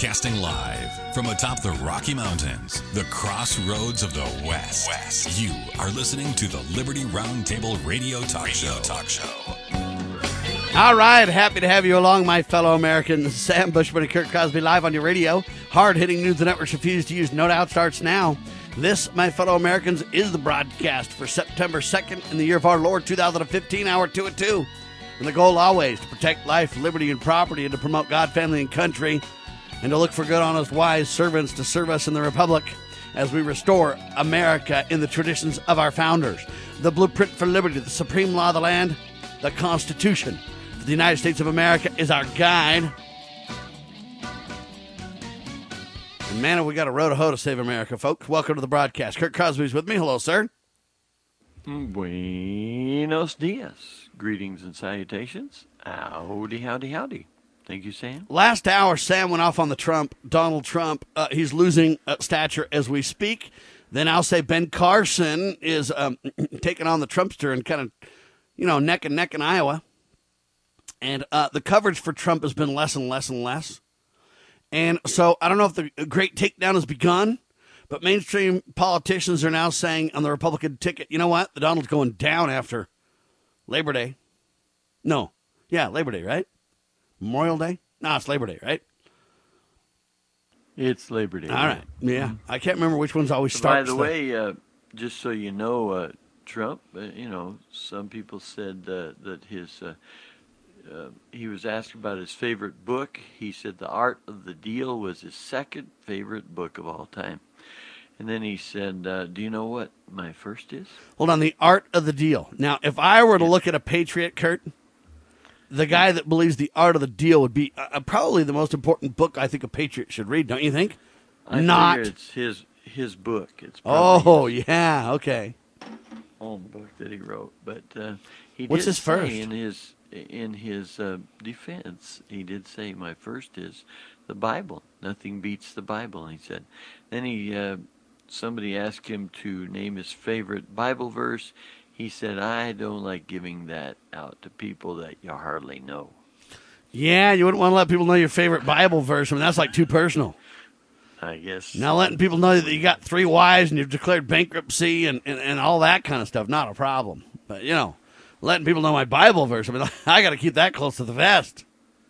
Broadcasting live from atop the Rocky Mountains, the crossroads of the West. You are listening to the Liberty Roundtable Radio Talk Show. All right, happy to have you along, my fellow Americans. Sam Bushman and Kurt Crosby live on your radio. Hard-hitting news the networks refuse to use. No Doubt starts now. This, my fellow Americans, is the broadcast for September 2nd in the year of our Lord 2015, hour 2 at 2. And the goal always to protect life, liberty, and property, and to promote God, family, and country, and to look for good, honest, wise servants to serve us in the Republic as we restore America in the traditions of our founders. The blueprint for liberty, the supreme law of the land, the Constitution for the United States of America is our guide. And man, have we got a row to hoe to save America, folks. Welcome to the broadcast. Kurt Crosby's with me. Hello, sir. Buenos dias. Greetings and salutations. Howdy, howdy, howdy. Thank you, Sam. Last hour, Sam went off on the Trump, Donald Trump. He's losing stature as we speak. Then I'll say Ben Carson is taking on the Trumpster and kind of, neck and neck in Iowa. And the coverage for Trump has been less and less and less. And so I don't know if the great takedown has begun, but mainstream politicians are now saying on the Republican ticket, you know what? The Donald's going down after Labor Day. No. Yeah, Labor Day, right? Memorial Day? No, it's Labor Day, right? It's Labor Day. All right. Yeah. I can't remember which one's always starts. By the way, just so you know, Trump, some people said that he was asked about his favorite book. He said The Art of the Deal was his second favorite book of all time. And then he said, do you know what my first is? Hold on, The Art of the Deal. Now, if I were to look at a patriot, Kurt, the guy that believes The Art of the Deal would be probably the most important book I think a patriot should read, don't you think? I figure it's his book. It's yeah, okay. Own book that he wrote, but he What's did his first? Say in his defense, he did say my first is the Bible. Nothing beats the Bible, he said. Then somebody asked him to name his favorite Bible verse. He said, I don't like giving that out to people that you hardly know. Yeah, you wouldn't want to let people know your favorite Bible verse. I mean, that's like too personal. I guess. Now letting people know that you got 3 wives and you've declared bankruptcy and all that kind of stuff, not a problem. But, letting people know my Bible verse, I mean, I got to keep that close to the vest.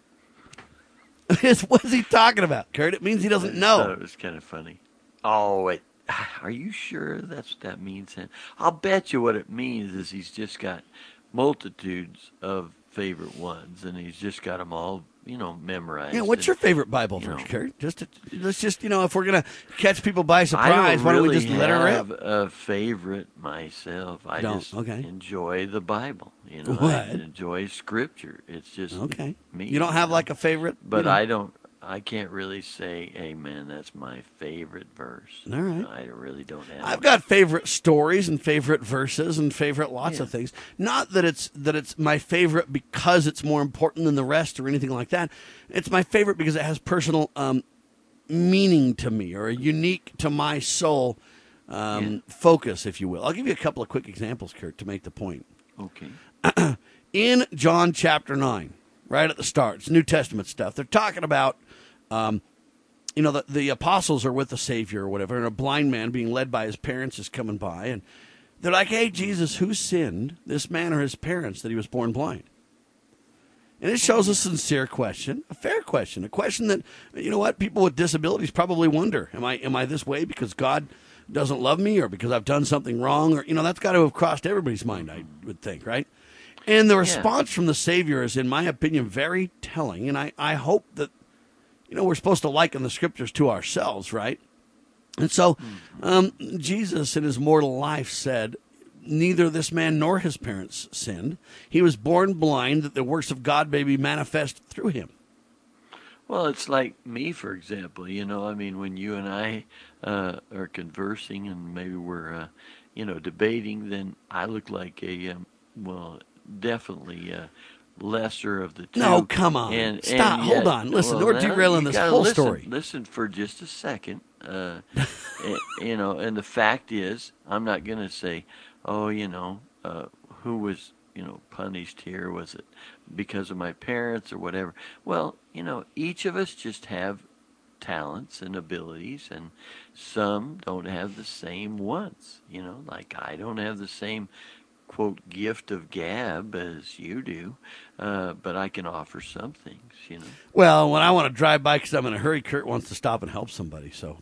What's he talking about, Kurt? It means he doesn't know. I thought it was kind of funny. Oh, wait. Are you sure that's what that means? I'll bet you what it means is he's just got multitudes of favorite ones, and he's just got them all, memorized. Yeah, what's your favorite Bible verse, Kurt? Let's just, if we're going to catch people by surprise, why don't we just let her rip? I don't really have a favorite myself. I just enjoy the Bible. I enjoy Scripture. It's just me. You don't have like a favorite? But I can't really say, amen, that's my favorite verse. All right. I really don't have I've got favorite stories and favorite verses and favorite lots of things. Not that it's my favorite because it's more important than the rest or anything like that. It's my favorite because it has personal meaning to me or unique to my soul focus, if you will. I'll give you a couple of quick examples, Kurt, to make the point. Okay. In John chapter 9, right at the start, it's New Testament stuff. They're talking about the apostles are with the Savior or whatever, and a blind man being led by his parents is coming by, and they're like, hey, Jesus, who sinned, this man or his parents, that he was born blind? And it shows a sincere question, a fair question, a question that, people with disabilities probably wonder. Am I this way because God doesn't love me or because I've done something wrong? Or, that's got to have crossed everybody's mind, I would think, right? And the response from the Savior is, in my opinion, very telling, and I hope that we're supposed to liken the Scriptures to ourselves, right? And so Jesus in his mortal life said, neither this man nor his parents sinned. He was born blind that the works of God may be manifest through him. Well, it's like me, for example. When you and I are conversing and maybe we're, debating, then I look like definitely lesser of the two. No, come on. Stop. Hold on. Listen, we're derailing this whole story. Listen for just a second. And the fact is, I'm not going to say, who was, punished here? Was it because of my parents or whatever? Well, each of us just have talents and abilities, and some don't have the same ones. Like I don't have the same quote gift of gab as you do, but I can offer some things. Well, when I want to drive by because I'm in a hurry, Kurt wants to stop and help somebody. So,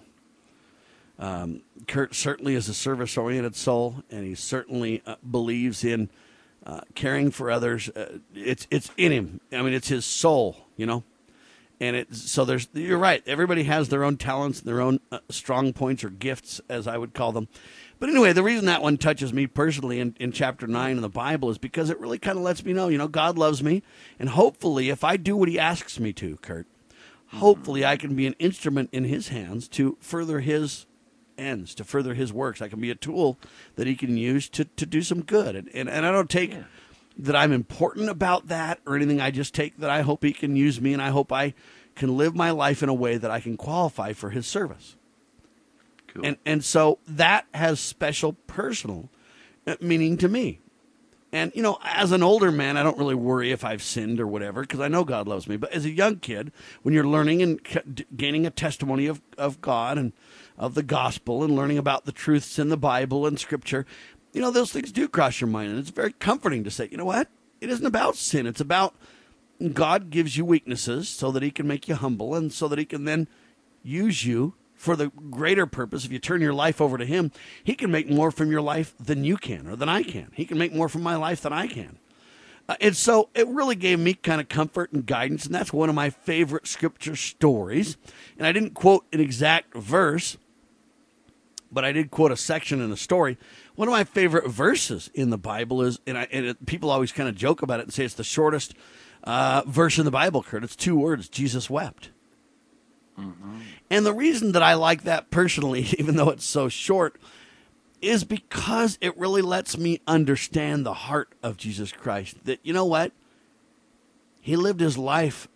Kurt certainly is a service-oriented soul, and he certainly believes in caring for others. It's in him. I mean, it's his soul, And you're right. Everybody has their own talents, their own strong points or gifts, as I would call them. But anyway, the reason that one touches me personally in chapter 9 of the Bible is because it really kind of lets me know, God loves me. And hopefully, if I do what he asks me to, Kurt, hopefully I can be an instrument in his hands to further his ends, to further his works. I can be a tool that he can use to do some good. And I don't take that I'm important about that or anything. I just take that I hope he can use me, and I hope I can live my life in a way that I can qualify for his service. Cool. And so that has special personal meaning to me. And, as an older man, I don't really worry if I've sinned or whatever, because I know God loves me. But as a young kid, when you're learning and gaining a testimony of God and of the gospel and learning about the truths in the Bible and Scripture, those things do cross your mind. And it's very comforting to say, you know what? It isn't about sin. It's about God gives you weaknesses so that he can make you humble and so that he can then use you for the greater purpose. If you turn your life over to him, he can make more from your life than you can or than I can. He can make more from my life than I can. And so it really gave me kind of comfort and guidance, and that's one of my favorite Scripture stories. And I didn't quote an exact verse, but I did quote a section in a story. One of my favorite verses in the Bible is, people always kind of joke about it and say it's the shortest verse in the Bible, Kurt. It's 2 words, Jesus wept. Mm-hmm. And the reason that I like that personally, even though it's so short, is because it really lets me understand the heart of Jesus Christ. That, you know what? He lived his life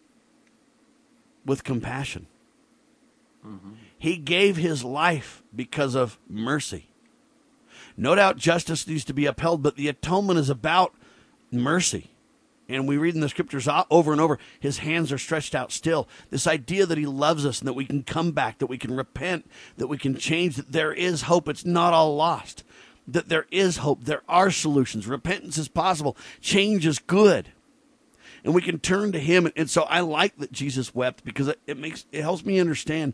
with compassion. Mm-hmm. He gave his life because of mercy. No doubt justice needs to be upheld, but the atonement is about mercy. And we read in the Scriptures over and over, his hands are stretched out still. This idea that he loves us and that we can come back, that we can repent, that we can change, that there is hope. It's not all lost. That there is hope. There are solutions. Repentance is possible. Change is good. And we can turn to him. And so I like that Jesus wept because it helps me understand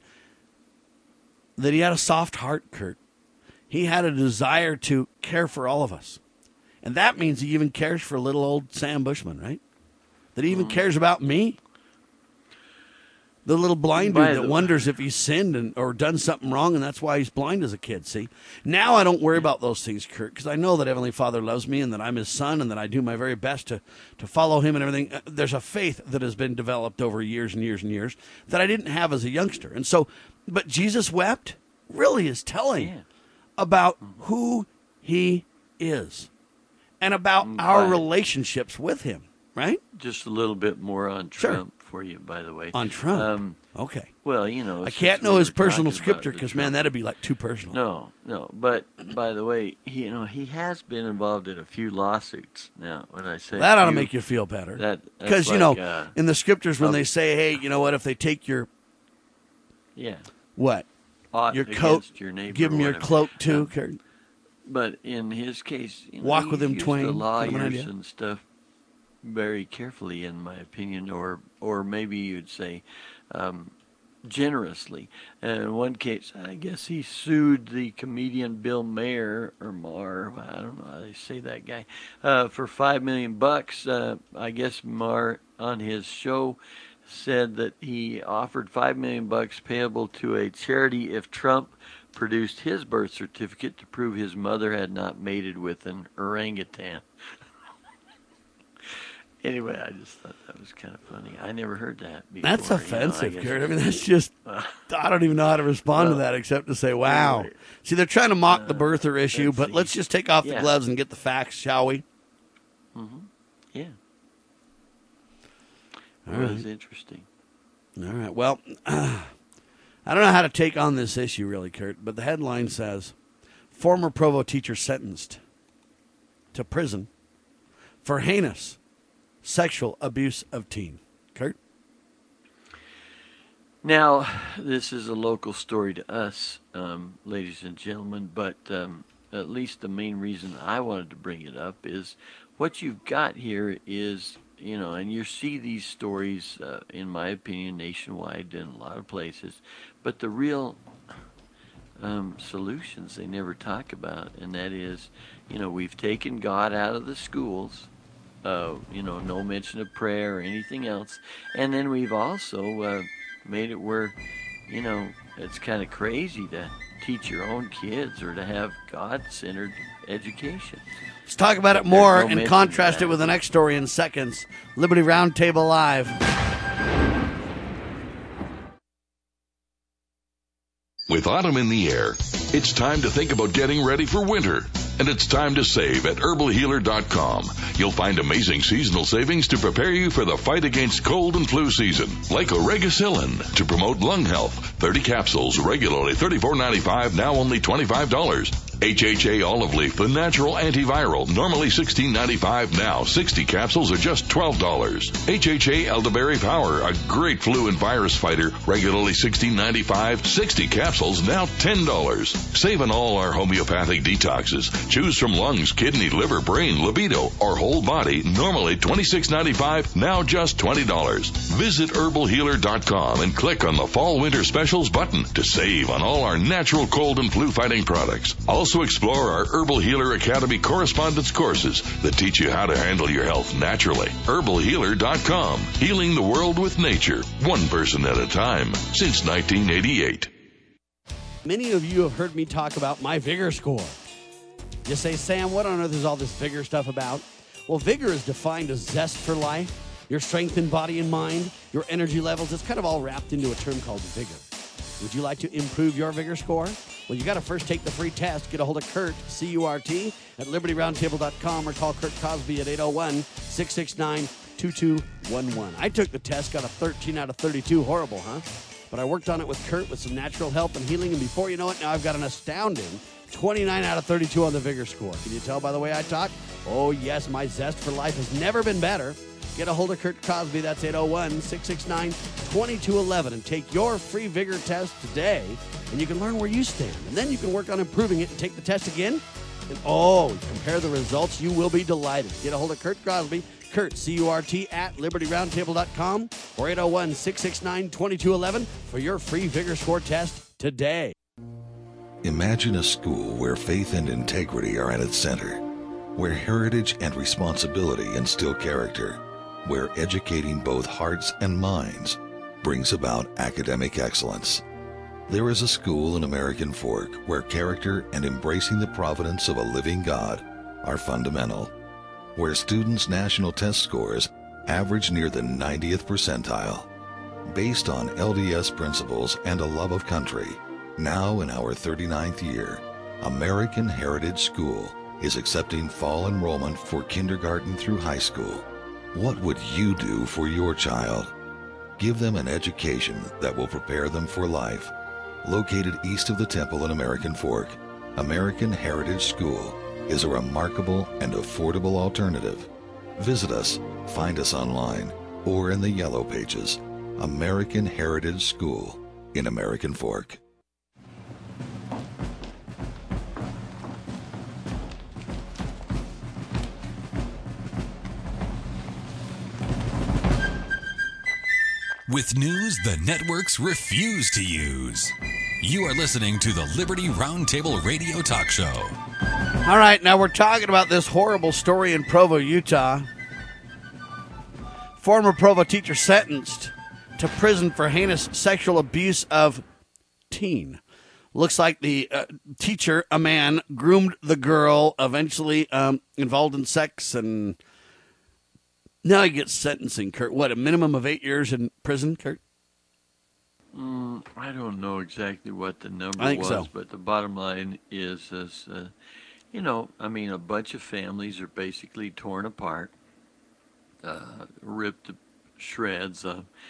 that he had a soft heart, Kurt. He had a desire to care for all of us. And that means he even cares for little old Sam Bushman, right? That he even cares about me. The little blind dude that wonders if he's sinned or done something wrong, and that's why he's blind as a kid, see? Now I don't worry about those things, Kurt, because I know that Heavenly Father loves me and that I'm his son and that I do my very best to follow him and everything. There's a faith that has been developed over years and years and years that I didn't have as a youngster. And so, but Jesus wept really is telling about who he is. And about our relationships with him, right? Just a little bit more on Trump for you, by the way. On Trump? Okay. Well, I can't know his personal Scripture because, man, that'd be like too personal. No. But, by the way, he has been involved in a few lawsuits now. When I say that ought to make you feel better. Because, in the Scriptures when they say, hey, you know what, if they take your... Yeah. What? Your coat, your neighbor, give them your cloak, too, Kurt. But in his case, walk with him, twain. The lawyers and stuff very carefully, in my opinion, or maybe you'd say generously. And in one case, I guess he sued the comedian Bill Maher or Maher. I don't know how they say that guy for $5 million. I guess Maher on his show said that he offered $5 million payable to a charity if Trump produced his birth certificate to prove his mother had not mated with an orangutan. Anyway, I just thought that was kind of funny. I never heard that before. That's offensive, Kurt. I mean, that's just, I don't even know how to respond to that except to say, wow. Anyway, see, they're trying to mock the birther issue, but let's just take off the gloves and get the facts, shall we? Mm-hmm. Yeah. That was interesting. All right. Well, I don't know how to take on this issue, really, Kurt, but the headline says, former Provo teacher sentenced to prison for heinous sexual abuse of teen. Kurt? Now, this is a local story to us, ladies and gentlemen, but at least the main reason I wanted to bring it up is what you've got here is, and you see these stories, in my opinion, nationwide in a lot of places, but the real solutions they never talk about, and that is, we've taken God out of the schools. No mention of prayer or anything else. And then we've also made it where, it's kind of crazy to teach your own kids or to have God-centered education. Let's talk about it There's more no and mention contrast of it that. with the next story in seconds. Liberty Roundtable Live. With autumn in the air, it's time to think about getting ready for winter. And it's time to save at herbalhealer.com. You'll find amazing seasonal savings to prepare you for the fight against cold and flu season. Like Oregacillin to promote lung health. 30 capsules, regularly $34.95, now only $25. HHA Olive Leaf, the natural antiviral, normally $16.95, now 60 capsules are just $12. HHA Elderberry Power, a great flu and virus fighter, regularly $16.95, 60 capsules, now $10. Save on all our homeopathic detoxes. Choose from lungs, kidney, liver, brain, libido, or whole body, normally $26.95, now just $20. Visit herbalhealer.com and click on the Fall Winter Specials button to save on all our natural cold and flu fighting products. Also explore our Herbal Healer Academy correspondence courses that teach you how to handle your health naturally. herbalhealer.com, healing the world with nature, one person at a time, since 1988. Many of you have heard me talk about my Vigor Score. You say, Sam, what on earth is all this Vigor stuff about? Well, Vigor is defined as zest for life, your strength in body and mind, your energy levels. It's kind of all wrapped into a term called Vigor. Would you like to improve your Vigor Score? Well, you got to first take the free test. Get a hold of Kurt, C-U-R-T, at libertyroundtable.com or call Kurt Cosby at 801-669-2211. I took the test, got a 13 out of 32. Horrible, huh? But I worked on it with Kurt with some natural help and healing, and before you know it, now I've got an astounding 29 out of 32 on the Vigor Score. Can you tell by the way I talk? Oh, yes, my zest for life has never been better. Get a hold of Kurt Cosby. That's 801-669-2211. And take your free Vigor test today, and you can learn where you stand. And then you can work on improving it and take the test again. And, compare the results. You will be delighted. Get a hold of Kurt Cosby. Kurt, C-U-R-T, at libertyroundtable.com or 801-669-2211 for your free Vigor Score test today. Imagine a school where faith and integrity are at its center, where heritage and responsibility instill character, where educating both hearts and minds brings about academic excellence. There is a school in American Fork where character and embracing the providence of a living God are fundamental, where students' national test scores average near the 90th percentile. Based on LDS principles and a love of country, now in our 39th year, American Heritage School is accepting fall enrollment for kindergarten through high school. What would you do for your child? Give them an education that will prepare them for life. Located east of the temple in American Fork, American Heritage School is a remarkable and affordable alternative. Visit us, find us online, or in the Yellow Pages. American Heritage School in American Fork. With news the networks refuse to use. You are listening to the Liberty Roundtable Radio Talk Show. All right, now we're talking about this horrible story in Provo, Utah. Former Provo teacher sentenced to prison for heinous sexual abuse of teen. Looks like the teacher, a man, groomed the girl, eventually involved in sex, and now he gets sentencing, Kurt. What, a minimum of 8 years in prison, Kurt? I don't know exactly what the number I think was, so. but the bottom line is a bunch of families are basically torn apart, ripped to shreds.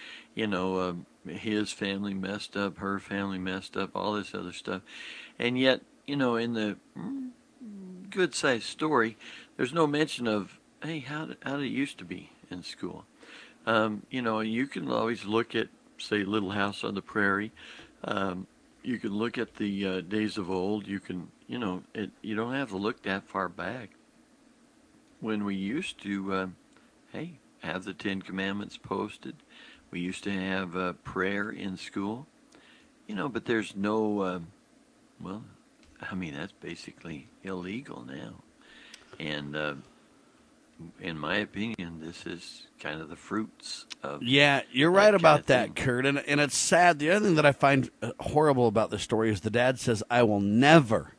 His family messed up, her family messed up, all this other stuff. And yet, in the good-sized story, there's no mention of, hey, how did it used to be in school? You can always look at say, Little House on the Prairie. You can look at the days of old. You can, you don't have to look that far back. When we used to, have the Ten Commandments posted. We used to have prayer in school. But there's no, that's basically illegal now. And in my opinion, this is kind of the fruits of. Yeah, you're right about that, Kurt. And it's sad. The other thing that I find horrible about this story is the dad says, I will never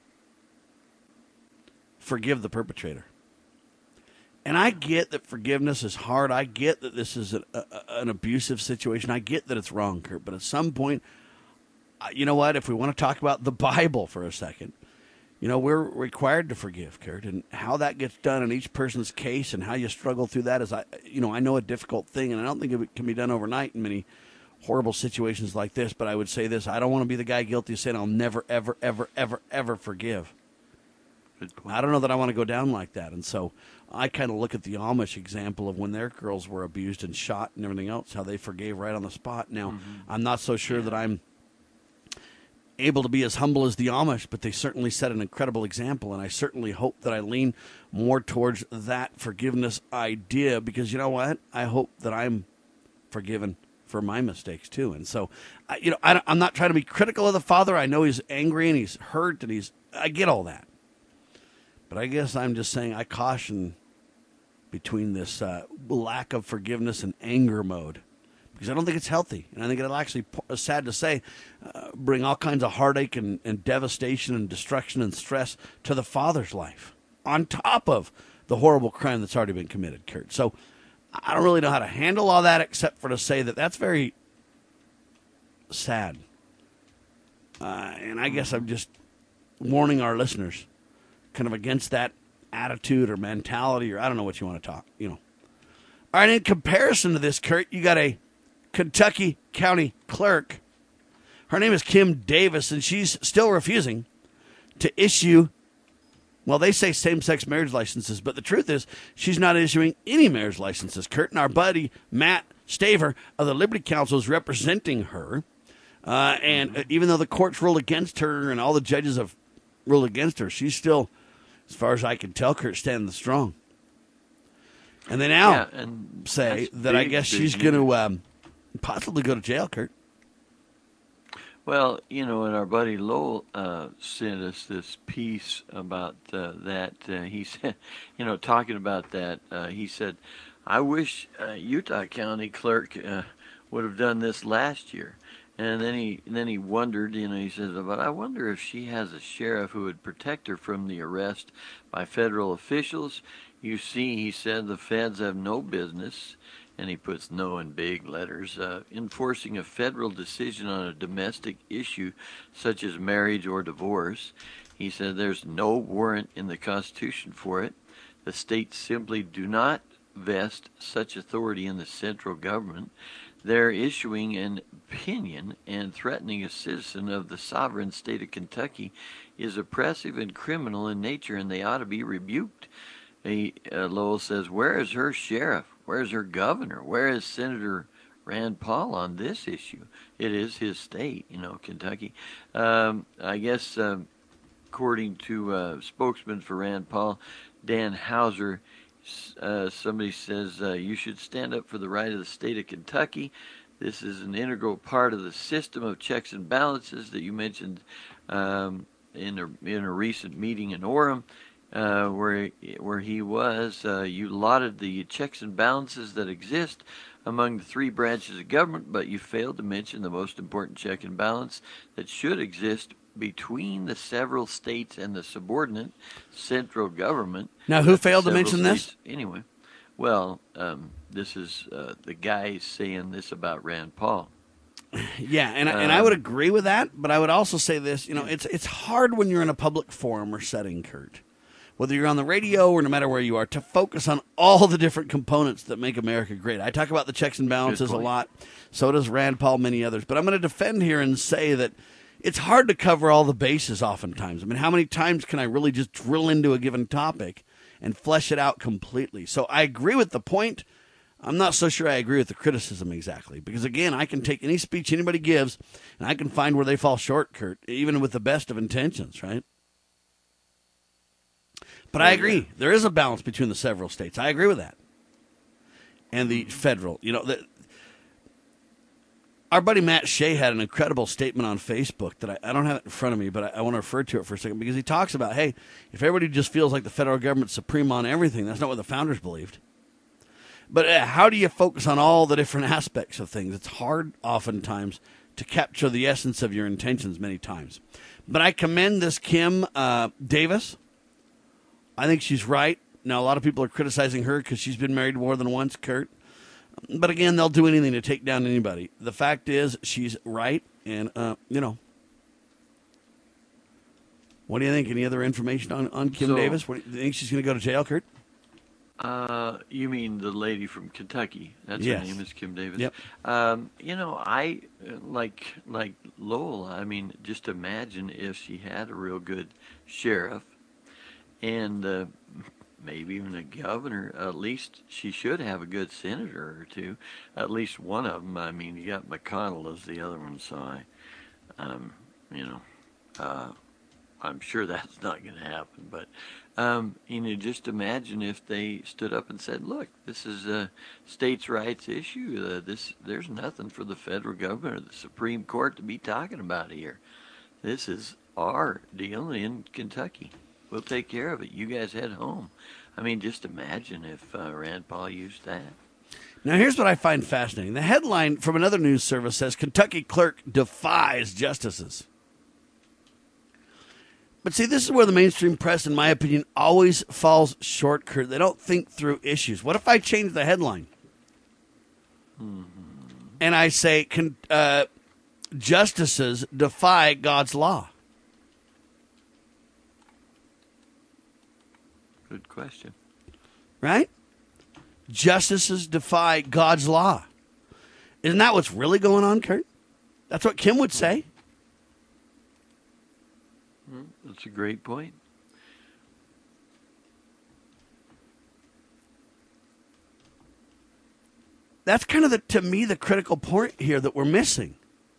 forgive the perpetrator. And I get that forgiveness is hard. I get that this is an abusive situation. I get that it's wrong, Kurt. But at some point, you know what? If we want to talk about the Bible for a second, we're required to forgive, Kurt. And how that gets done in each person's case and how you struggle through that is, I know a difficult thing. And I don't think it can be done overnight in many horrible situations like this. But I would say this. I don't want to be the guy guilty of saying I'll never, ever, ever, ever, ever forgive. I don't know that I want to go down like that. And so I kind of look at the Amish example of when their girls were abused and shot and everything else, how they forgave right on the spot. Now, I'm not so sure that I'm able to be as humble as the Amish, but they certainly set an incredible example, and I certainly hope that I lean more towards that forgiveness idea because, you know what? I hope that I'm forgiven for my mistakes, too. And so, I'm not trying to be critical of the father. I know he's angry and he's hurt, and I get all that. But I guess I'm just saying I caution between this lack of forgiveness and anger mode because I don't think it's healthy. And I think it'll actually, sad to say, bring all kinds of heartache and devastation and destruction and stress to the father's life on top of the horrible crime that's already been committed, Kurt. So I don't really know how to handle all that except for to say that that's very sad. And I guess I'm just warning our listeners kind of against that attitude or mentality, or I don't know what you want to talk, All right, in comparison to this, Kurt, you got a Kentucky County clerk. Her name is Kim Davis, and she's still refusing to issue, well, they say same-sex marriage licenses, but the truth is she's not issuing any marriage licenses, Kurt. And our buddy Matt Staver of the Liberty Council is representing her. And even though the courts ruled against her and all the judges have ruled against her, she's still, as far as I can tell, Kurt, standing strong. And they now say that I guess she's going to possibly go to jail, Kurt. Well, and our buddy Lowell sent us this piece about that. He said, talking about that, he said, I wish Utah County clerk would have done this last year. And then he wondered, he says, but I wonder if she has a sheriff who would protect her from the arrest by federal officials. You see, he said, the feds have no business, and he puts no in big letters, enforcing a federal decision on a domestic issue such as marriage or divorce. He said there's no warrant in the Constitution for it. The states simply do not vest such authority in the central government. They're issuing an opinion and threatening a citizen of the sovereign state of Kentucky is oppressive and criminal in nature, and they ought to be rebuked. Lowell says, where is her sheriff? Where is her governor? Where is Senator Rand Paul on this issue? It is his state, Kentucky. I guess, according to a spokesman for Rand Paul, Dan Hauser, somebody says you should stand up for the right of the state of Kentucky. This is an integral part of the system of checks and balances that you mentioned in a recent meeting in Orem, where he was. You lauded the checks and balances that exist among the three branches of government, but you failed to mention the most important check and balance that should exist between the several states and the subordinate central government. Now, who failed to mention this? Anyway, well, this is the guy saying this about Rand Paul. Yeah, and I would agree with that, but I would also say this, it's hard when you're in a public forum or setting, Kurt, whether you're on the radio or no matter where you are, to focus on all the different components that make America great. I talk about the checks and balances a lot. So does Rand Paul, many others. But I'm going to defend here and say that it's hard to cover all the bases oftentimes. I mean, how many times can I really just drill into a given topic and flesh it out completely? So I agree with the point. I'm not so sure I agree with the criticism exactly. Because, again, I can take any speech anybody gives, and I can find where they fall short, Kurt, even with the best of intentions, right? But I agree. There is a balance between the several states. I agree with that. And the federal. You know, our buddy Matt Shea had an incredible statement on Facebook that I don't have it in front of me, but I want to refer to it for a second because he talks about, hey, if everybody just feels like the federal government's supreme on everything, that's not what the founders believed. But how do you focus on all the different aspects of things? It's hard oftentimes to capture the essence of your intentions many times. But I commend this Kim Davis. I think she's right. Now, a lot of people are criticizing her because she's been married more than once, Kurt. But again, they'll do anything to take down anybody. The fact is, she's right. And, you know, what do you think? Any other information on Kim Davis? What, do you think she's going to go to jail, Kurt? You mean the lady from Kentucky? That's yes. Her name is Kim Davis. Yep. You know, I like Lowell. I mean, just imagine if she had a real good sheriff, and maybe even a governor. At least she should have a good senator or two. At least one of them. I mean, you got McConnell as the other one, so you know, I'm sure that's not going to happen, but. You know, just imagine if they stood up and said, look, this is a states' rights issue. There's nothing for the federal government or the Supreme Court to be talking about here. This is our deal in Kentucky. We'll take care of it. You guys head home. I mean, just imagine if Rand Paul used that. Now, here's what I find fascinating. The headline from another news service says, Kentucky clerk defies justices. But see, this is where the mainstream press, in my opinion, always falls short, Kurt. They don't think through issues. What if I change the headline? And I say, justices defy God's law? Good question. Right? Justices defy God's law. Isn't that what's really going on, Kurt? That's what Kim would say. That's a great point. That's kind of, to me, the critical point here that we're missing.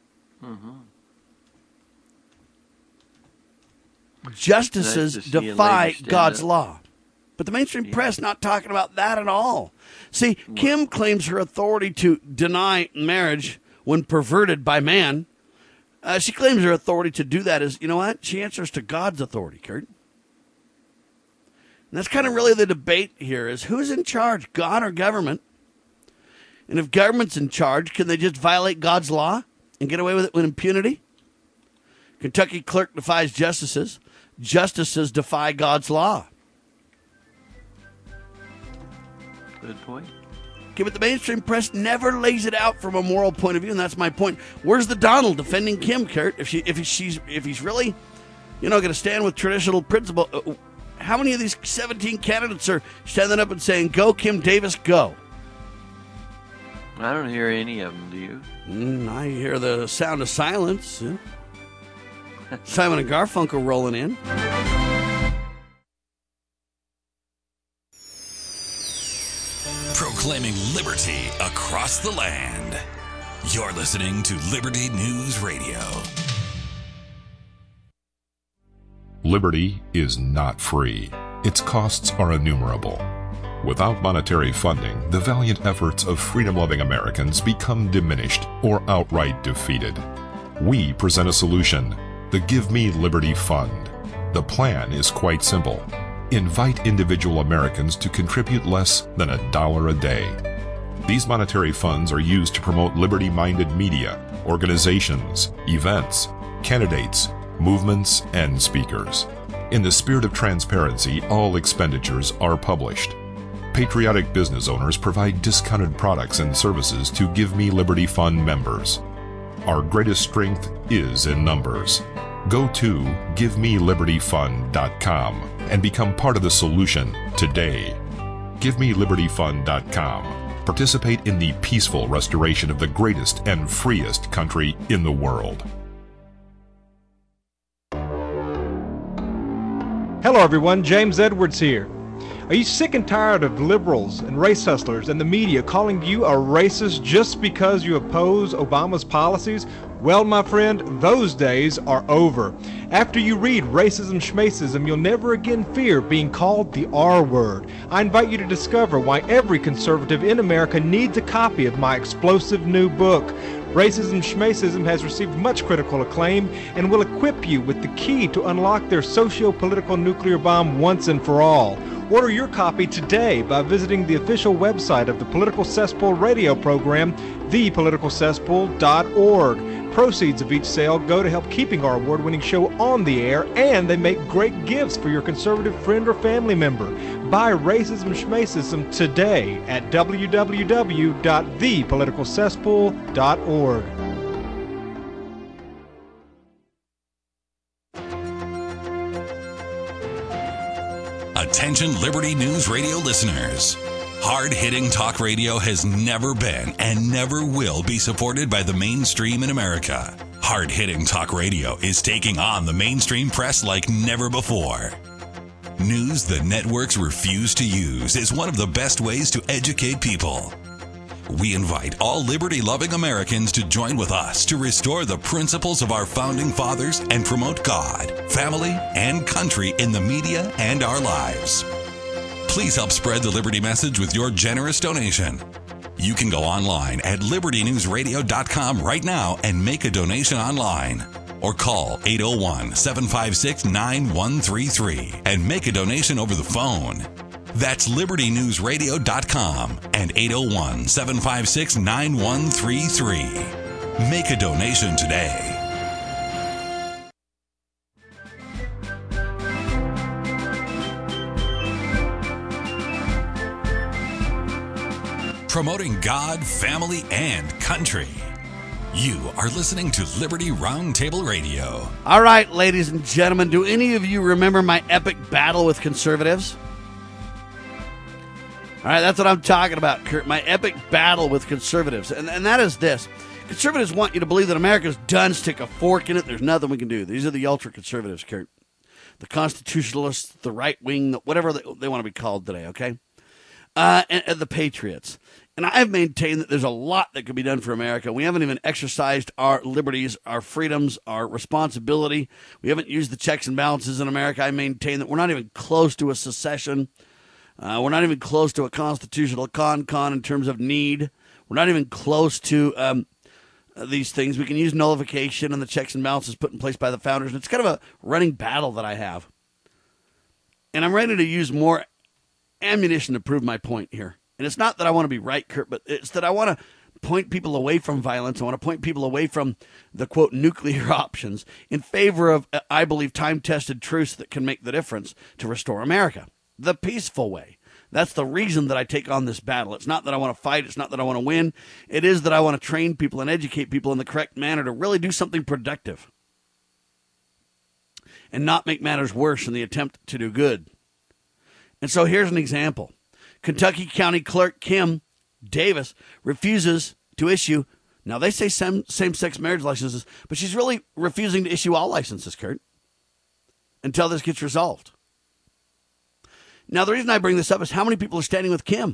Justices defy God's law. But the mainstream press not talking about that at all. See, Kim claims her authority to deny marriage when perverted by man. She claims her authority to do that is, you know what? She answers to God's authority, Kurt. And that's kind of really the debate here is who's in charge, God or government? And if government's in charge, can they just violate God's law and get away with it with impunity? Kentucky clerk defies justices. Justices defy God's law. Good point. Okay, but the mainstream press never lays it out from a moral point of view, and that's my point. Where's the Donald defending Kim, Kurt? If he's really, you know, going to stand with traditional principle, how many of these 17 candidates are standing up and saying, "Go, Kim Davis, go"? I don't hear any of them. Do you? I hear the sound of silence. Yeah. Simon and Garfunkel rolling in. Proclaiming liberty across the land. You're listening to Liberty News Radio. Liberty is not free. Its costs are innumerable. Without monetary funding, the valiant efforts of freedom-loving Americans become diminished or outright defeated. We present a solution, the Give Me Liberty Fund. The plan is quite simple. Invite individual Americans to contribute less than $1 a day. These monetary funds are used to promote liberty-minded media, organizations, events, candidates, movements, and speakers. In the spirit of transparency, all expenditures are published. Patriotic business owners provide discounted products and services to Give Me Liberty Fund members. Our greatest strength is in numbers. Go to GiveMeLibertyFund.com and become part of the solution today. GiveMeLibertyFund.com. Participate in the peaceful restoration of the greatest and freest country in the world. Hello everyone, James Edwards here. Are you sick and tired of liberals and race hustlers and the media calling you a racist just because you oppose Obama's policies? Well, my friend, those days are over. After you read Racism Schmacism, you'll never again fear being called the R word. I invite you to discover why every conservative in America needs a copy of my explosive new book. Racism Schmacism has received much critical acclaim and will equip you with the key to unlock their socio-political nuclear bomb once and for all. Order your copy today by visiting the official website of the Political Cesspool radio program, thepoliticalcesspool.org. Proceeds of each sale go to help keeping our award-winning show on the air, and they make great gifts for your conservative friend or family member. Buy Racism Schmacism today at www.thepoliticalcesspool.org. Attention Liberty News Radio listeners. Hard-hitting talk radio has never been and never will be supported by the mainstream in America. Hard-hitting talk radio is taking on the mainstream press like never before. News the networks refuse to use is one of the best ways to educate people. We invite all liberty-loving Americans to join with us to restore the principles of our founding fathers and promote God, family, and country in the media and our lives. Please help spread the Liberty message with your generous donation. You can go online at libertynewsradio.com right now and make a donation online. Or call 801-756-9133 and make a donation over the phone. That's libertynewsradio.com and 801-756-9133. Make a donation today. Promoting God, family, and country. You are listening to Liberty Roundtable Radio. All right, ladies and gentlemen, do any of you remember my epic battle with conservatives? All right, that's what I'm talking about, Kurt. My epic battle with conservatives. And that is this. Conservatives want you to believe that America's done, stick a fork in it, there's nothing we can do. These are the ultra-conservatives, Kurt. The constitutionalists, the right wing, whatever they want to be called today, okay? And the patriots. And I've maintained that there's a lot that could be done for America. We haven't even exercised our liberties, our freedoms, our responsibility. We haven't used the checks and balances in America. I maintain that we're not even close to a secession. We're not even close to a constitutional con in terms of need. We're not even close to these things. We can use nullification and the checks and balances put in place by the founders. And it's kind of a running battle that I have. And I'm ready to use more ammunition to prove my point here. And it's not that I want to be right, Kurt, but it's that I want to point people away from violence. I want to point people away from the, quote, nuclear options in favor of, I believe, time-tested truths that can make the difference to restore America the peaceful way. That's the reason that I take on this battle. It's not that I want to fight. It's not that I want to win. It is that I want to train people and educate people in the correct manner to really do something productive and not make matters worse in the attempt to do good. And so here's an example. Kentucky County Clerk Kim Davis refuses to issue, now they say same-sex marriage licenses, but she's really refusing to issue all licenses, Kurt, until this gets resolved. Now, the reason I bring this up is how many people are standing with Kim?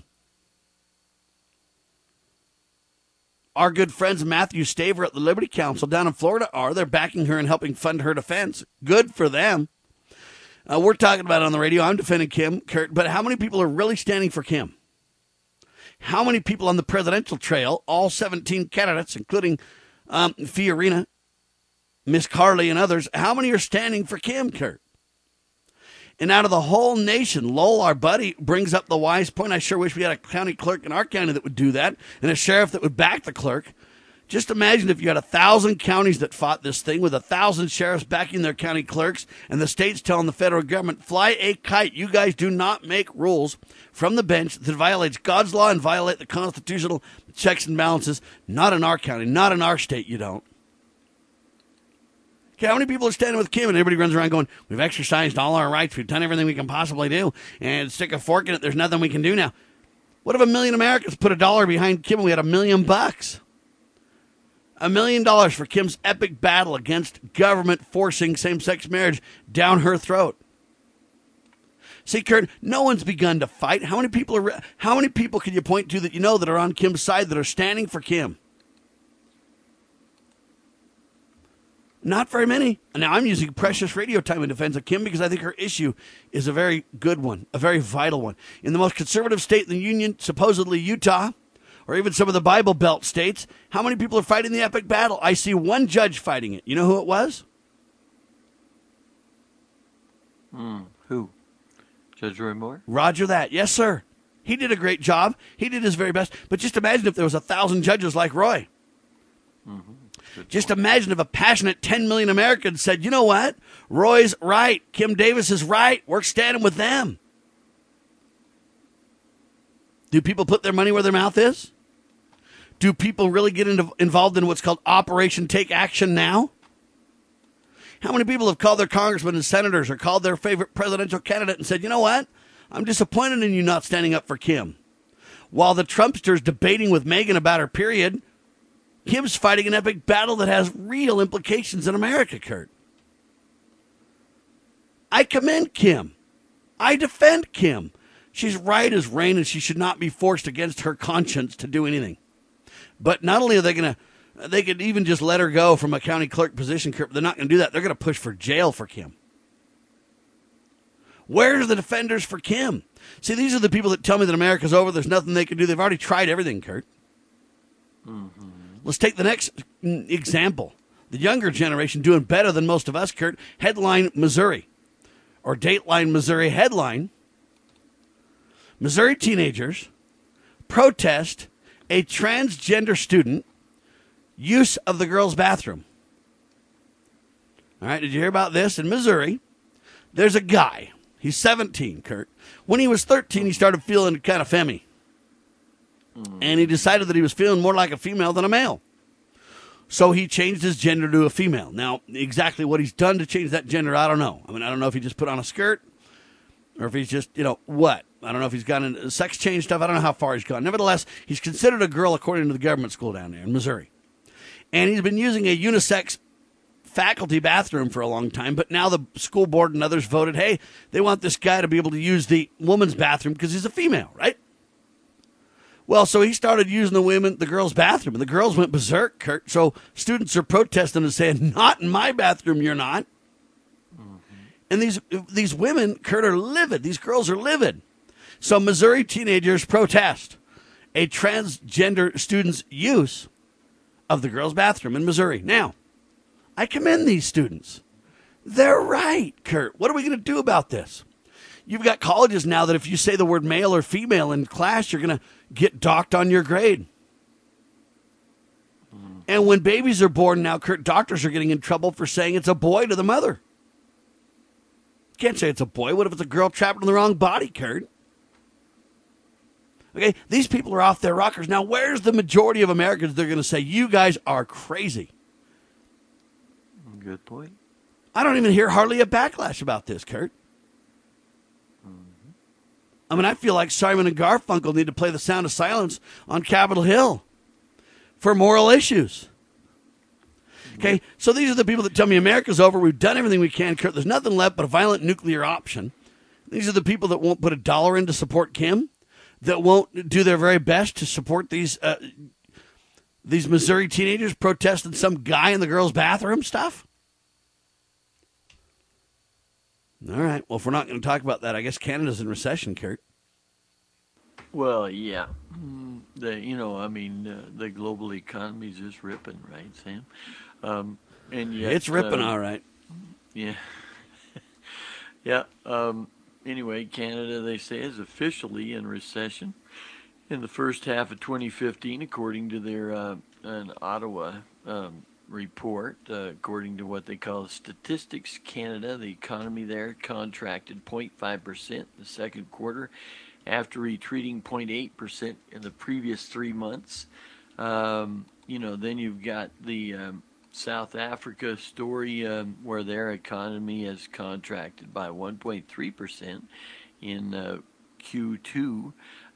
Our good friends Matthew Staver at the Liberty Council down in Florida are. They're backing her and helping fund her defense. Good for them. We're talking about it on the radio. I'm defending Kim, Kurt. But how many people are really standing for Kim? How many people on the presidential trail, all 17 candidates, including Fiorina, Miss Carly, and others, how many are standing for Kim, Kurt? And out of the whole nation, Lowell, our buddy, brings up the wise point. I sure wish we had a county clerk in our county that would do that and a sheriff that would back the clerk. Just imagine if you had 1,000 counties that fought this thing with 1,000 sheriffs backing their county clerks and the states telling the federal government, fly a kite. You guys do not make rules from the bench that violates God's law and violate the constitutional checks and balances. Not in our county, not in our state, you don't. Okay, how many people are standing with Kim and everybody runs around going, we've exercised all our rights, we've done everything we can possibly do, and stick a fork in it, there's nothing we can do now. What if 1 million Americans put $1 behind Kim and we had $1 million? $1 million for Kim's epic battle against government forcing same-sex marriage down her throat. See, Kurt, no one's begun to fight. How many people can you point to that you know that are on Kim's side that are standing for Kim? Not very many. Now, I'm using precious radio time in defense of Kim because I think her issue is a very good one, a very vital one. In the most conservative state in the union, supposedly Utah, or even some of the Bible Belt states, how many people are fighting the epic battle? I see one judge fighting it. You know who it was? Who? Judge Roy Moore? Roger that. Yes, sir. He did a great job. He did his very best. But just imagine if there was 1,000 judges like Roy. Just imagine if a passionate 10 million Americans said, you know what? Roy's right. Kim Davis is right. We're standing with them. Do people put their money where their mouth is? Do people really get involved in what's called Operation Take Action Now? How many people have called their congressmen and senators or called their favorite presidential candidate and said, you know what? I'm disappointed in you not standing up for Kim. While the Trumpsters debating with Megyn about her period, Kim's fighting an epic battle that has real implications in America, Kurt. I commend Kim. I defend Kim. She's right as rain, and she should not be forced against her conscience to do anything. But not only are they going to, they could even just let her go from a county clerk position, Kurt, but they're not going to do that. They're going to push for jail for Kim. Where's the defenders for Kim? See, these are the people that tell me that America's over. There's nothing they can do. They've already tried everything, Kurt. Let's take the next example. The younger generation doing better than most of us, Kurt. Headline, Missouri. Or Dateline, Missouri headline. Missouri teenagers protest a transgender student use of the girls' bathroom. All right, did you hear about this? In Missouri, there's a guy. He's 17, Kurt. When he was 13, he started feeling kind of femmy. And he decided that he was feeling more like a female than a male. So he changed his gender to a female. Now, exactly what he's done to change that gender, I don't know. I mean, I don't know if he just put on a skirt or if he's just, what? I don't know if he's gone into sex change stuff. I don't know how far he's gone. Nevertheless, he's considered a girl according to the government school down there in Missouri. And he's been using a unisex faculty bathroom for a long time, but now the school board and others voted, hey, they want this guy to be able to use the woman's bathroom because he's a female, right? Well, so he started using the girls' bathroom, and the girls went berserk, Kurt. So students are protesting and saying, not in my bathroom, you're not. And these women, Kurt, are livid. These girls are livid. So Missouri teenagers protest a transgender student's use of the girls' bathroom in Missouri. Now, I commend these students. They're right, Kurt. What are we going to do about this? You've got colleges now that if you say the word male or female in class, you're going to get docked on your grade. And when babies are born now, Kurt, doctors are getting in trouble for saying it's a boy to the mother. Can't say it's a boy. What if it's a girl trapped in the wrong body, Kurt? Okay, these people are off their rockers. Now, where's the majority of Americans? They're going to say, you guys are crazy. Good point. I don't even hear hardly a backlash about this, Kurt. I mean, I feel like Simon and Garfunkel need to play The Sound of Silence on Capitol Hill for moral issues. Okay, so these are the people that tell me America's over. We've done everything we can, Kurt. There's nothing left but a violent nuclear option. These are the people that won't put a dollar in to support Kim, that won't do their very best to support these Missouri teenagers protesting some guy in the girls' bathroom stuff. All right. Well, if we're not going to talk about that, I guess Canada's in recession, Kurt. Well, yeah. The global economy is just ripping, right, Sam? And yet, it's ripping, all right. Yeah. Yeah. Anyway, Canada, they say, is officially in recession in the first half of 2015, according to their an Ottawa report. According to what they call Statistics Canada, the economy there contracted 0.5% in the second quarter after retreating 0.8% in the previous 3 months. Then you've got the South Africa story where their economy has contracted by 1.3% in Q2.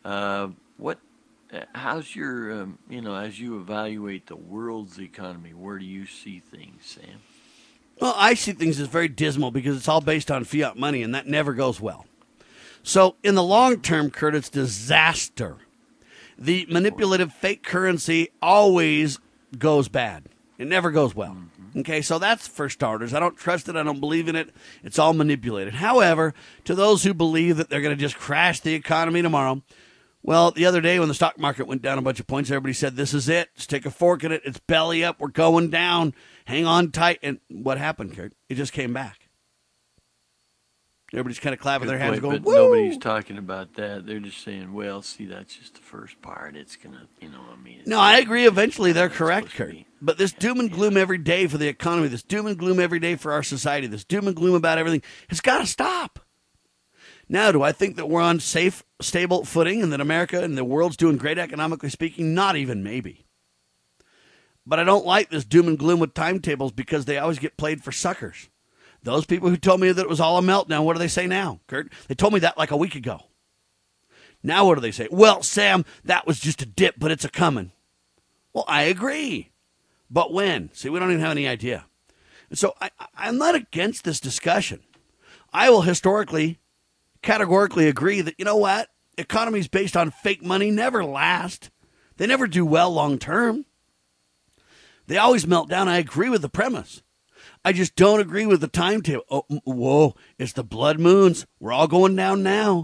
How's your, as you evaluate the world's economy, where do you see things, Sam? Well, I see things as very dismal because it's all based on fiat money, and that never goes well. So in the long term, Kurt, it's disaster. The manipulative fake currency always goes bad. It never goes well. Okay, so that's for starters. I don't trust it. I don't believe in it. It's all manipulated. However, to those who believe that they're going to just crash the economy tomorrow, well, the other day when the stock market went down a bunch of points, everybody said, this is it. Just take a fork in it. It's belly up. We're going down. Hang on tight. And what happened, Kurt? It just came back. Everybody's kind of clapping their hands going, but woo! Nobody's talking about that. They're just saying, well, see, that's just the first part. It's going to, No, I agree. Eventually, they're correct, Kurt. But this doom and gloom every day for the economy, this doom and gloom every day for our society, this doom and gloom about everything, has got to stop. Now, do I think that we're on safe, stable footing and that America and the world's doing great economically speaking? Not even maybe. But I don't like this doom and gloom with timetables because they always get played for suckers. Those people who told me that it was all a meltdown, what do they say now, Kurt? They told me that like a week ago. Now what do they say? Well, Sam, that was just a dip, but it's a coming. Well, I agree. But when? See, we don't even have any idea. And so I'm not against this discussion. I will categorically agree that, you know what? Economies based on fake money never last. They never do well long term. They always melt down. I agree with the premise. I just don't agree with the timetable. Oh, whoa, it's the blood moons. We're all going down now.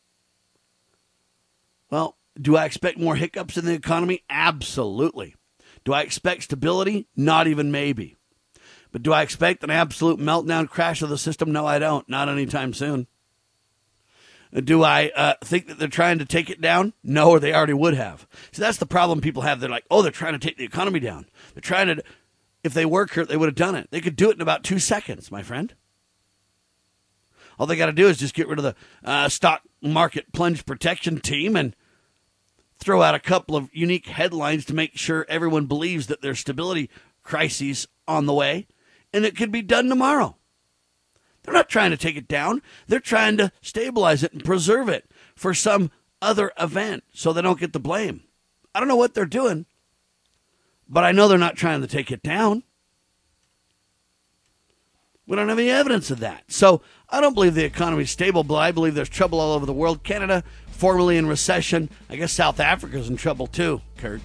Well, do I expect more hiccups in the economy? Absolutely. Do I expect stability? Not even maybe. But do I expect an absolute meltdown crash of the system? No, I don't. Not anytime soon. Do I think that they're trying to take it down? No, or they already would have. See, that's the problem people have. They're like, oh, they're trying to take the economy down. They're trying to... If they were, Kurt, they would have done it. They could do it in about 2 seconds, my friend. All they got to do is just get rid of the stock market plunge protection team and throw out a couple of unique headlines to make sure everyone believes that there's stability crises on the way, and it could be done tomorrow. They're not trying to take it down. They're trying to stabilize it and preserve it for some other event so they don't get the blame. I don't know what they're doing. But I know they're not trying to take it down. We don't have any evidence of that. So I don't believe the economy is stable, but I believe there's trouble all over the world. Canada, formerly in recession. I guess South Africa's in trouble too, Kurt.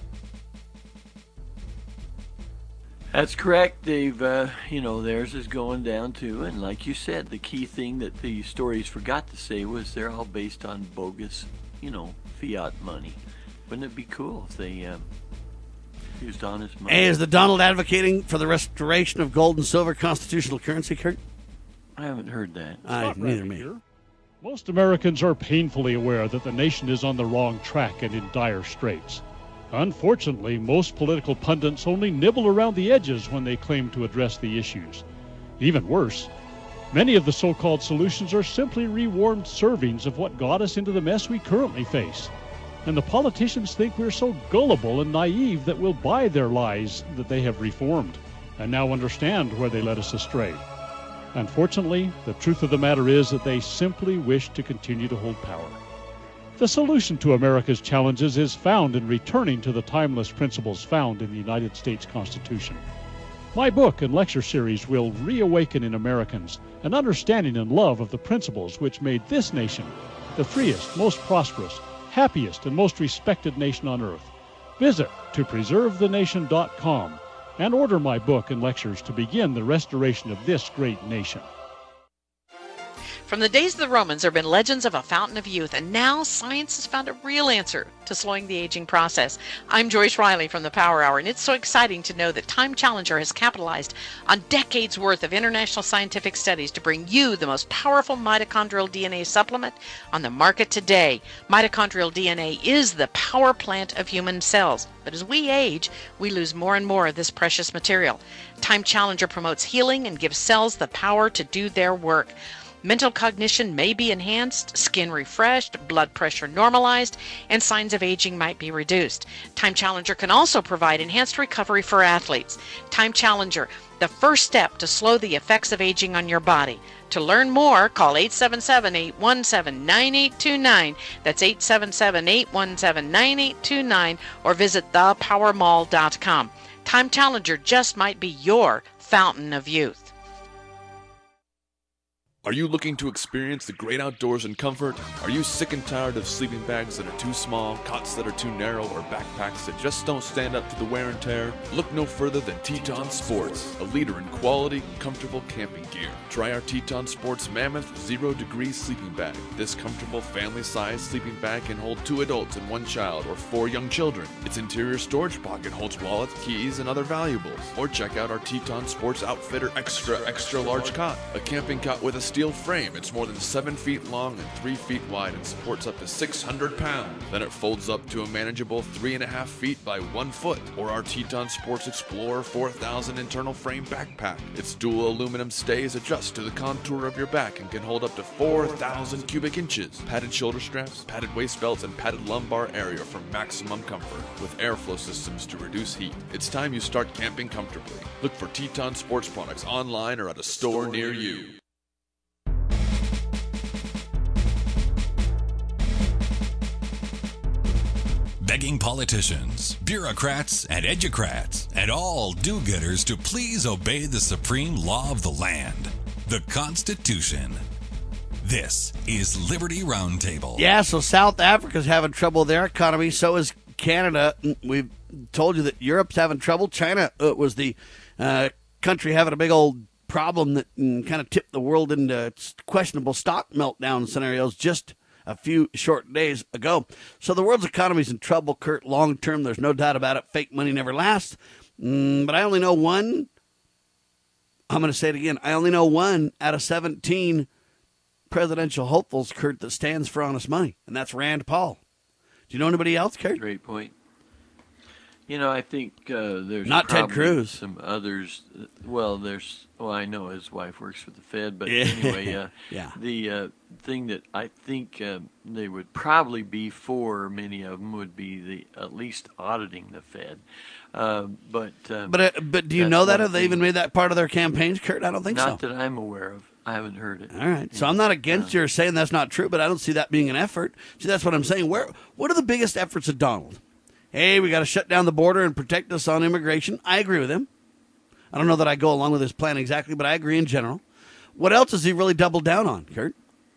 That's correct, Dave. Theirs is going down too. And like you said, the key thing that the stories forgot to say was they're all based on bogus, fiat money. Wouldn't it be cool if they... used honest money. Hey, is the Donald advocating for the restoration of gold and silver constitutional currency, Kurt? I haven't heard that. Neither me. Most Americans are painfully aware that the nation is on the wrong track and in dire straits. Unfortunately, most political pundits only nibble around the edges when they claim to address the issues. Even worse, many of the so-called solutions are simply rewarmed servings of what got us into the mess we currently face. And the politicians think we're so gullible and naive that we'll buy their lies that they have reformed and now understand where they led us astray. Unfortunately, the truth of the matter is that they simply wish to continue to hold power. The solution to America's challenges is found in returning to the timeless principles found in the United States Constitution. My book and lecture series will reawaken in Americans an understanding and love of the principles which made this nation the freest, most prosperous, happiest, and most respected nation on earth. Visit topreservethenation.com and order my book and lectures to begin the restoration of this great nation. From the days of the Romans, there have been legends of a fountain of youth, and now science has found a real answer to slowing the aging process. I'm Joyce Riley from the Power Hour, and it's so exciting to know that Time Challenger has capitalized on decades worth of international scientific studies to bring you the most powerful mitochondrial DNA supplement on the market today. Mitochondrial DNA is the power plant of human cells, but as we age, we lose more and more of this precious material. Time Challenger promotes healing and gives cells the power to do their work. Mental cognition may be enhanced, skin refreshed, blood pressure normalized, and signs of aging might be reduced. Time Challenger can also provide enhanced recovery for athletes. Time Challenger, the first step to slow the effects of aging on your body. To learn more, call 877-817-9829. That's 877-817-9829, or visit thepowermall.com. Time Challenger just might be your fountain of youth. Are you looking to experience the great outdoors in comfort? Are you sick and tired of sleeping bags that are too small, cots that are too narrow, or backpacks that just don't stand up to the wear and tear? Look no further than Teton Sports, a leader in quality, comfortable camping gear. Try our Teton Sports Mammoth 0 Degree sleeping bag. This comfortable family-sized sleeping bag can hold 2 adults and 1 child or 4 young children. Its interior storage pocket holds wallets, keys, and other valuables. Or check out our Teton Sports Outfitter Extra Large Cot, a camping cot with a steel frame. It's more than 7 feet long and 3 feet wide and supports up to 600 pounds. Then it folds up to a manageable 3.5 feet by 1 foot. Or our Teton Sports Explorer 4000 internal frame backpack. Its dual aluminum stays adjust to the contour of your back and can hold up to 4,000 cubic inches. Padded shoulder straps, padded waist belts, and padded lumbar area for maximum comfort with airflow systems to reduce heat. It's time you start camping comfortably. Look for Teton Sports products online or at a store near you. Begging politicians, bureaucrats, and educrats, and all do-gooders to please obey the supreme law of the land, the Constitution. This is Liberty Roundtable. Yeah, so South Africa's having trouble with their economy. So is Canada. We've told you that Europe's having trouble. China was the country having a big old problem that kind of tipped the world into questionable stock meltdown scenarios just a few short days ago. So the world's economy's in trouble, Kurt, long term. There's no doubt about it. Fake money never lasts. But I only know one. I'm going to say it again. I only know one out of 17 presidential hopefuls, Kurt, that stands for honest money, and that's Rand Paul. Do you know anybody else, Kurt? Great point. You know, I think there's not Ted Cruz. Some others. I know his wife works for the Fed, but anyway, yeah. The thing that I think they would probably be for, many of them, would be at least auditing the Fed. But do you know that? Have they even made that part of their campaigns, Kurt? I don't think so. Not that I'm aware of. I haven't heard it. All right. So I'm not against you saying that's not true, but I don't see that being an effort. See, that's what I'm saying. What are the biggest efforts of Donald? Hey, we got to shut down the border and protect us on immigration. I agree with him. I don't know that I go along with his plan exactly, but I agree in general. What else has he really doubled down on, Kurt?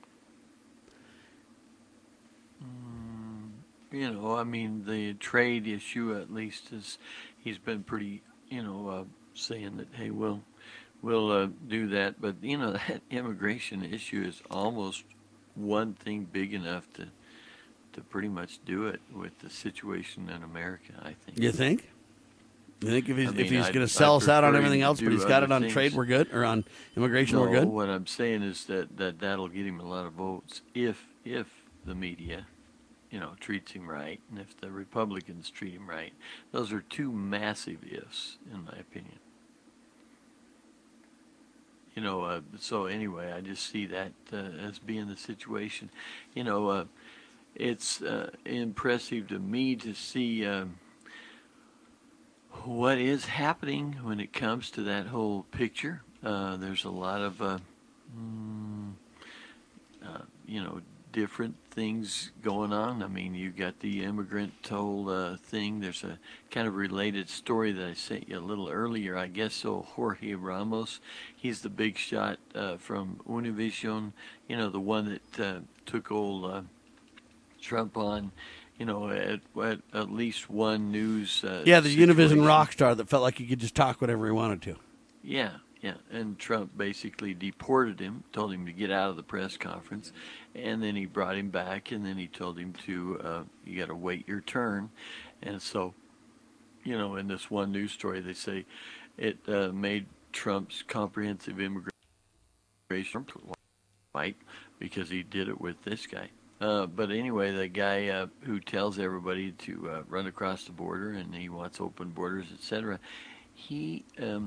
You know, I mean, the trade issue, at least, he's been pretty, saying that, hey, we'll do that. But, that immigration issue is almost one thing big enough to pretty much do it with the situation in America, I think. You think? You think if he's going to sell us out on everything else, but he's got it on things. Trade, we're good? Or on immigration, we're good? What I'm saying is that'll get him a lot of votes if the media, treats him right, and if the Republicans treat him right. Those are two massive ifs, in my opinion. So anyway, I just see that as being the situation. It's impressive to me to see what is happening when it comes to that whole picture. There's a lot of, different things going on. I mean, you got the immigrant toll thing. There's a kind of related story that I sent you a little earlier, I guess. So Jorge Ramos, he's the big shot from Univision, the one that took old Trump on, at least one news the Univision rock star that felt like he could just talk whatever he wanted to. Yeah. And Trump basically deported him, told him to get out of the press conference, and then he brought him back, and then he told him to, you got to wait your turn. And so, in this one news story, they say it made Trump's comprehensive immigration white because he did it with this guy. But anyway, the guy who tells everybody to run across the border and he wants open borders, etc., he,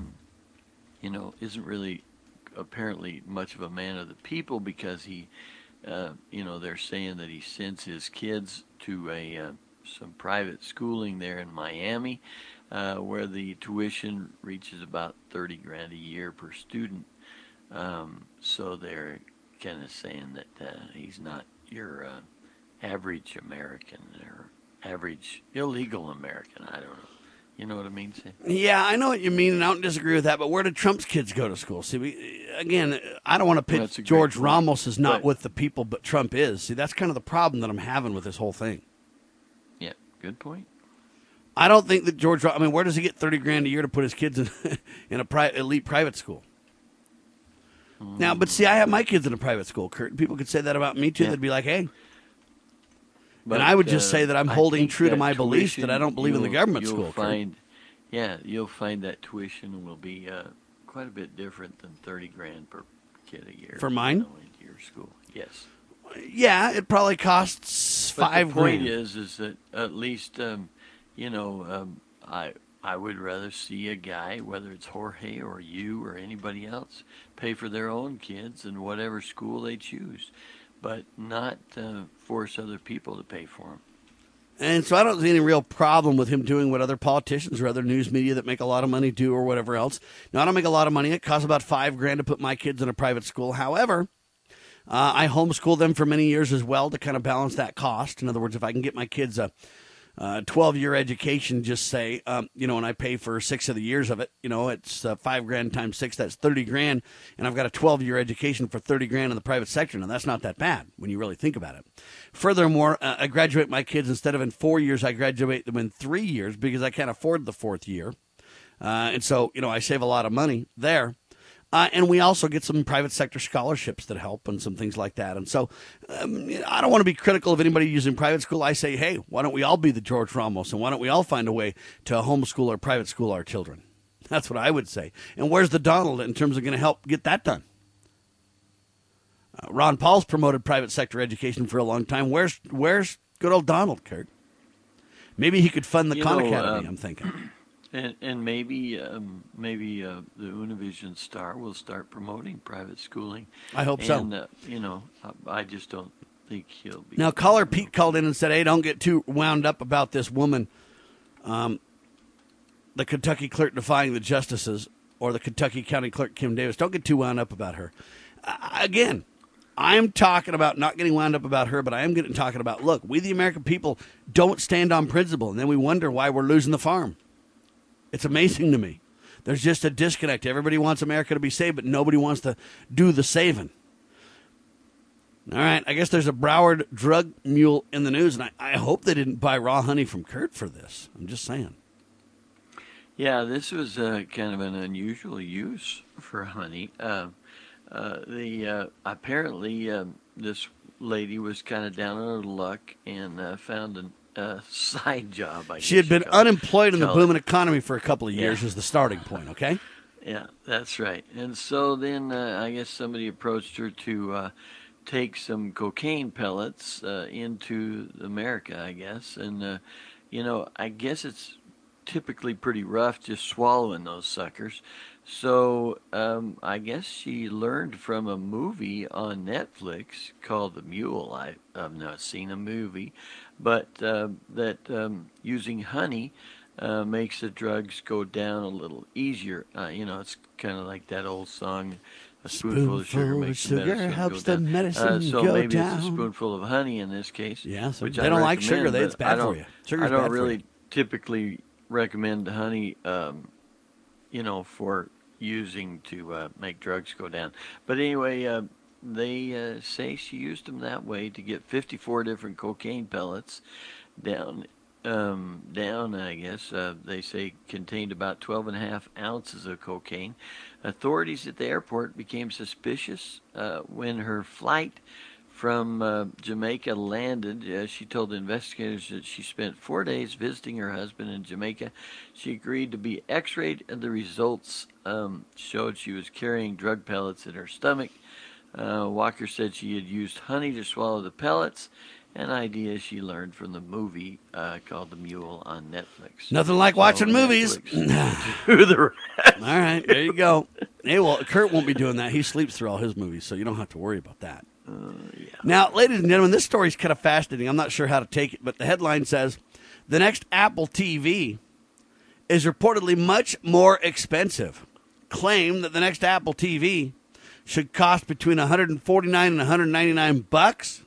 isn't really apparently much of a man of the people because he, they're saying that he sends his kids to some private schooling there in Miami, where the tuition reaches about $30,000 a year per student. So they're kind of saying that he's not your average American or average illegal American. I don't know. You know what I mean? Yeah, I know what you mean, and I don't disagree with that, but where did Trump's kids go to school? See, again, I don't want to pitch George Ramos is not with the people, but Trump is. See, that's kind of the problem that I'm having with this whole thing. Yeah, good point. I don't think that where does he get $30,000 a year to put his kids in a elite private school? Now, but see, I have my kids in a private school, Kurt. People could say that about me, too. Yeah. They'd be like, hey. But, and I would just say that I'm holding true to my belief that I don't believe in the government school. You'll find that tuition will be quite a bit different than $30,000 per kid a year. For mine? Into your school, yes. Yeah, it probably costs $5,000. The point is that at least, I would rather see a guy, whether it's Jorge or you or anybody else, pay for their own kids in whatever school they choose, but not force other people to pay for them. And so I don't see any real problem with him doing what other politicians or other news media that make a lot of money do or whatever else. Now, I don't make a lot of money. It costs about $5,000 to put my kids in a private school. However, I homeschool them for many years as well to kind of balance that cost. In other words, if I can get my kids a 12-year education, just say, and I pay for 6 of the years of it, it's $5,000 times 6, that's $30,000, and I've got a 12-year education for $30,000 in the private sector. Now, that's not that bad when you really think about it. Furthermore, I graduate my kids, instead of in 4 years, I graduate them in 3 years because I can't afford the 4th year. And so, I save a lot of money there. And we also get some private sector scholarships that help and some things like that. And so I don't want to be critical of anybody using private school. I say, hey, why don't we all be the George Ramos, and why don't we all find a way to homeschool or private school our children? That's what I would say. And where's the Donald in terms of going to help get that done? Ron Paul's promoted private sector education for a long time. Where's good old Donald, Kurt? Maybe he could fund the Khan Academy, I'm thinking. And maybe the Univision star will start promoting private schooling. I hope so. And, I just don't think he'll be. Now, caller Pete called in and said, hey, don't get too wound up about this woman, the Kentucky clerk defying the justices, or the Kentucky County Clerk, Kim Davis. Don't get too wound up about her. Again, I'm talking about not getting wound up about her, but I am talking about, look, we the American people don't stand on principle, and then we wonder why we're losing the farm. It's amazing to me. There's just a disconnect. Everybody wants America to be saved, but nobody wants to do the saving. All right, I guess there's a Broward drug mule in the news, and I hope they didn't buy raw honey from Kurt for this. I'm just saying. Yeah, this was kind of an unusual use for honey. Apparently this lady was kind of down on her luck and found a side job. She had been unemployed in the booming economy for a couple of years as the starting point, okay? Yeah, that's right. And so then I guess somebody approached her to take some cocaine pellets into America, I guess. And, I guess it's typically pretty rough just swallowing those suckers. So I guess she learned from a movie on Netflix called The Mule. I've not seen a movie, but that using honey makes the drugs go down a little easier. It's kind of like that old song, a spoonful of sugar makes the medicine helps go down. The medicine so go maybe down. It's a spoonful of honey in this case. Yeah, so which they I don't like sugar. recommend, It's bad for you. Sugar's I don't bad really for you. typically recommend honey, for using to make drugs go down. But anyway, they say she used them that way to get 54 different cocaine pellets down, I guess. They say contained about 12.5 ounces of cocaine. Authorities at the airport became suspicious when her flight from Jamaica landed. She told investigators that she spent 4 days visiting her husband in Jamaica. She agreed to be x-rayed, and the results showed she was carrying drug pellets in her stomach. Walker said she had used honey to swallow the pellets, an idea she learned from the movie called The Mule on Netflix. Nothing like watching movies. Do the rest. All right, there you go. Hey, well, Kurt won't be doing that. He sleeps through all his movies, so you don't have to worry about that. Yeah. Now, ladies and gentlemen, this story is kind of fascinating. I'm not sure how to take it, but the headline says, the next Apple TV is reportedly much more expensive. Claim that the next Apple TV should cost between $149 and $199.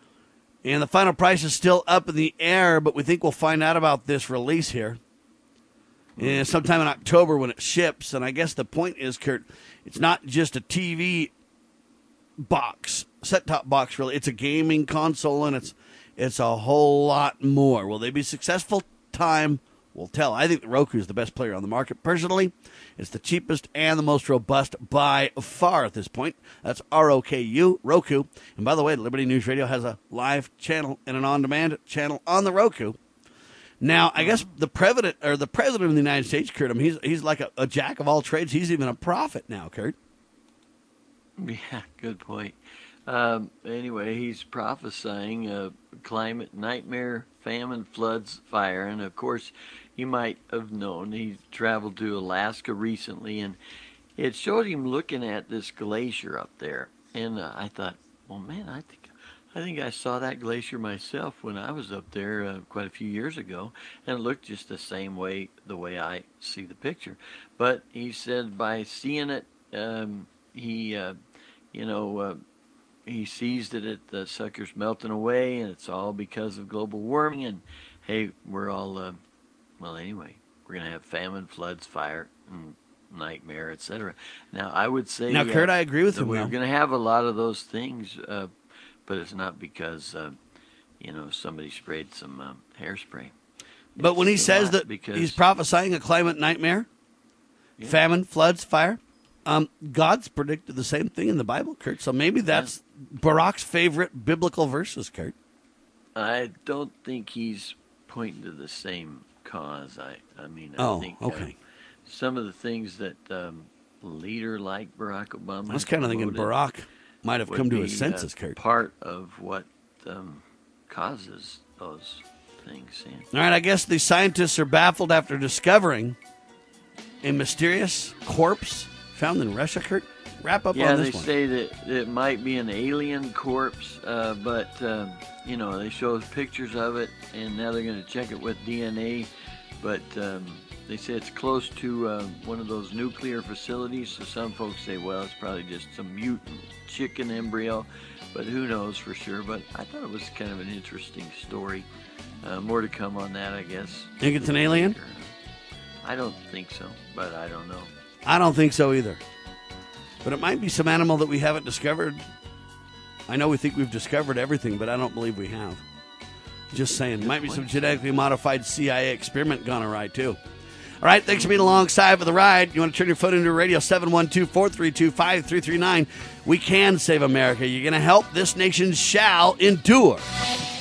And the final price is still up in the air, but we think we'll find out about this release here. sometime in October when it ships. And I guess the point is, Kurt, it's not just a TV box, set-top box, really. It's a gaming console, and it's a whole lot more. Will they be successful? Time will tell. I think the Roku is the best player on the market. Personally, it's the cheapest and the most robust by far at this point. That's ROKU, Roku. And by the way, Liberty News Radio has a live channel and an on-demand channel on the Roku. Now, I guess the president of the United States, Kurt, I mean, he's like a jack of all trades. He's even a prophet now, Kurt. Yeah, good point. Anyway, he's prophesying climate nightmare, famine, floods, fire. And, of course, you might have known he traveled to Alaska recently, and it showed him looking at this glacier up there. And I thought, well, man, I think I saw that glacier myself when I was up there quite a few years ago, and it looked just the same way, the way I see the picture. But he said by seeing it, he sees that the sucker's melting away, and it's all because of global warming. And hey, we're all, anyway, we're going to have famine, floods, fire, and nightmare, etc. Now, I would say, now, Kurt, I agree with him. We're going to have a lot of those things, but it's not because somebody sprayed some hairspray. But when he says that he's prophesying a climate nightmare, famine, floods, fire. God's predicted the same thing in the Bible, Kurt. So maybe that's Barack's favorite biblical verses, Kurt. I don't think he's pointing to the same cause. I think okay. Some of the things that a leader like Barack Obama, I was kind of thinking Barack might have come to his senses, Kurt. Part of what causes those things. Yeah. All right, I guess the scientists are baffled after discovering a mysterious corpse found in Russia, Kurt. Wrap up on this one. Yeah, they say that it might be an alien corpse, but they show pictures of it, and now they're going to check it with DNA. But they say it's close to one of those nuclear facilities, so some folks say, well, it's probably just some mutant chicken embryo, but who knows for sure. But I thought it was kind of an interesting story. More to come on that, I guess. Think it's an alien? I don't think so, but I don't know. I don't think so either. But it might be some animal that we haven't discovered. I know we think we've discovered everything, but I don't believe we have. Just saying. Might be some genetically modified CIA experiment gone awry, too. All right, thanks for being alongside for the ride. You want to turn your phone into radio, 712-432-5339. We can save America. You're going to help. This nation shall endure.